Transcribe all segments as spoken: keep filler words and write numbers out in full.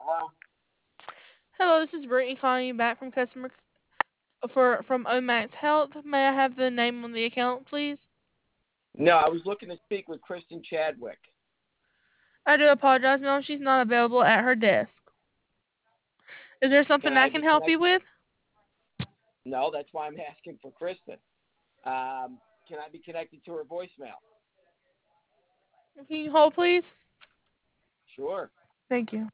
Hello? Hello, this is Brittany calling you back from customer for from Omax Health. May I have the name on the account, please? No, I was looking to speak with Kristen Chadwick. I do apologize, ma'am. She's not available at her desk. Is there Can something I I can be help you connected? with? No, that's why I'm asking for Kristen. Um, can I be connected to her voicemail? Can you hold, please? Sure. Thank you.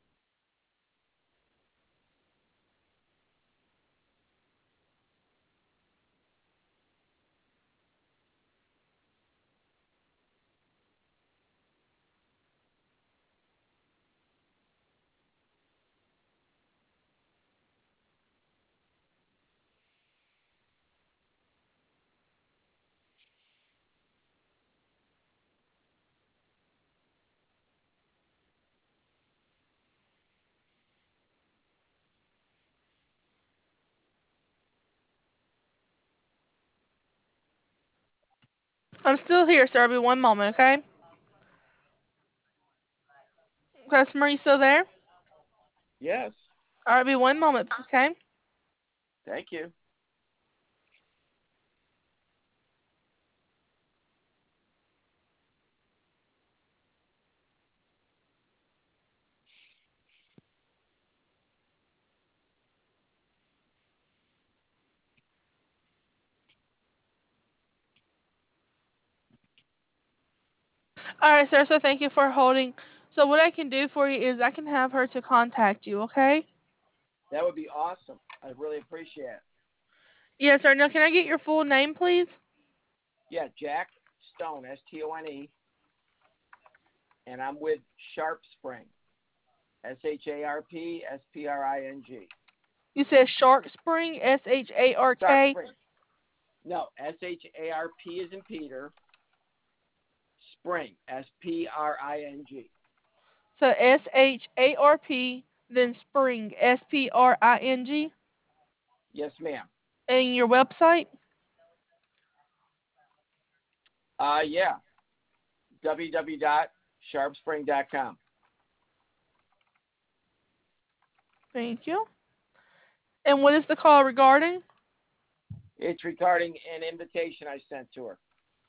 I'm still here, sir. Be one moment, okay? Customer, you still there? Yes. All right, be one moment, okay? Thank you. All right, sir. So thank you for holding. So what I can do for you is I can have her to contact you, okay? That would be awesome. I really appreciate it. Yes, sir. Now, can I get your full name, please? Yeah, Jack Stone, S T O N E, and I'm with Sharp Spring, S H A R P S P R I N G. You said Shark Spring, S H A R Sharp K. Spring. No, S H A R P is in Peter, Spring, S P R I N G. So S H A R P, then Spring, S P R I N G. Yes, ma'am. And your website? Uh, yeah, w w w dot sharp spring dot com. Thank you. And what is the call regarding? It's regarding an invitation I sent to her.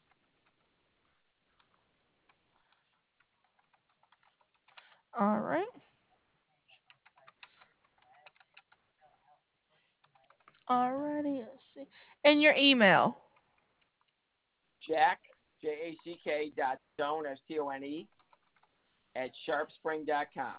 All right. Alrighty, let's see. And your email. Jack, J A C K dot Stone, S T O N E, at sharp spring dot com.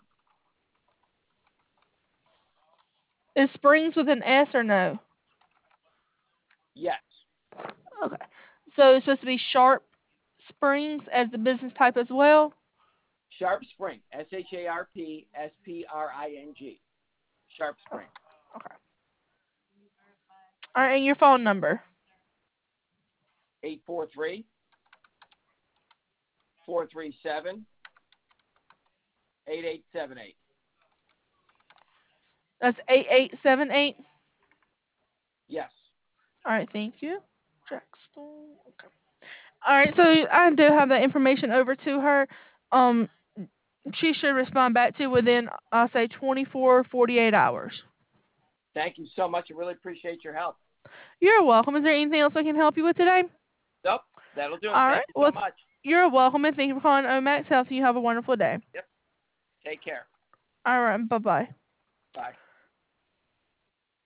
Is Springs with an S or no? Yes, Okay. So it's supposed to be Sharp Springs as the business type as well? Sharp Spring, S H A R P S P R I N G. Sharp Oh, Spring. okay. All right, and your phone number. eight four three, four three seven, eight eight seven eight. That's eight eight seven eight. Yes. All right, thank you. Jackson. Okay. All right, so I do have that information over to her. Um, she should respond back to within, I'll say, twenty-four, forty-eight hours. Thank you so much. I really appreciate your help. You're welcome. Is there anything else I can help you with today? Nope, that'll do it. All Thank right. you so Well, much. you're welcome, and thank you for calling Omax Health. You have a wonderful day. Yep. Take care. All right. Bye bye. Bye.